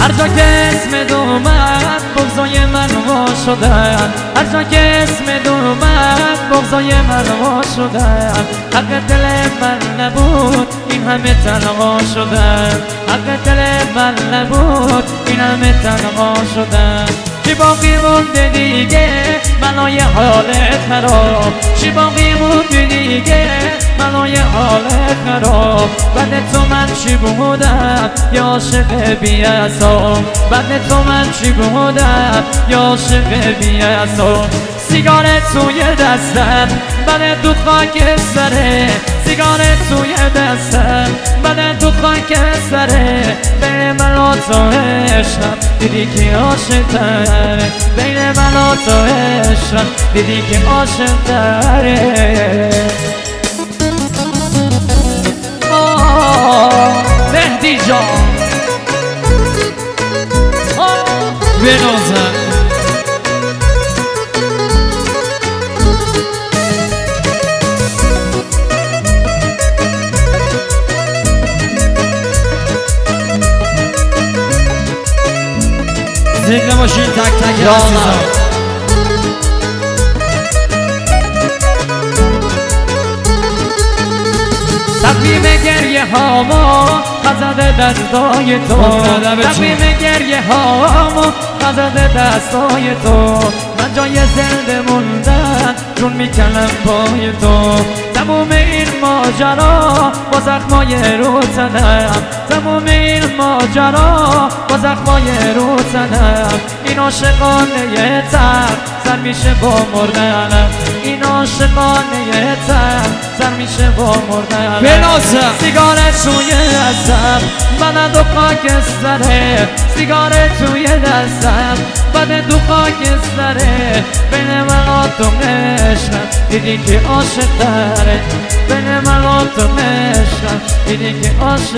هر جا که اسم اومد بغضای من وا شدن، هر جا که اسم اومد بغضای من وا شدن. حق دل من نبود این همه تنها شدن، حق دل من نبود این همه تنها شدن. چی باقی مونده دیگه منای حال خراب، چی باقی مونده دیگه منای حال خراب. بعد تو من چی بودم یا عاشق بی‌عصاب، بعد تو من چی بودم یا عاشق بی‌عصاب. سیگارت توی دستم بعد تو خاک سره، سیگارت توی دستم بعد تو خاک سره. بین من و تو عشقم دیدی که عاشق تره، بین من و تو عشقم دیدی که عاشق تره. مهدی جان بنازم زنده باشین تک تک عزیزان. تقویم گریه هامو خزد دستای تو، تقویم گریه هامو خزد دستای تو. من جای زنده موندن جون میکنم پای تو. تموم این ماجرا با زخمای رو تنم، تموم این ماجرا با زخمای رو تنم. این عاشقانه تر سر میشه با مردنم، این عاشقانه تر سر میشه با مردنم. بنازم سیگارت توی دستم بعد تو خاک سره، سیگارت توی دستم بعد تو خاک سره. بین من و تو عشقم دیدی که عاشق تره، بین من و تو عشقم دیدی که عاشق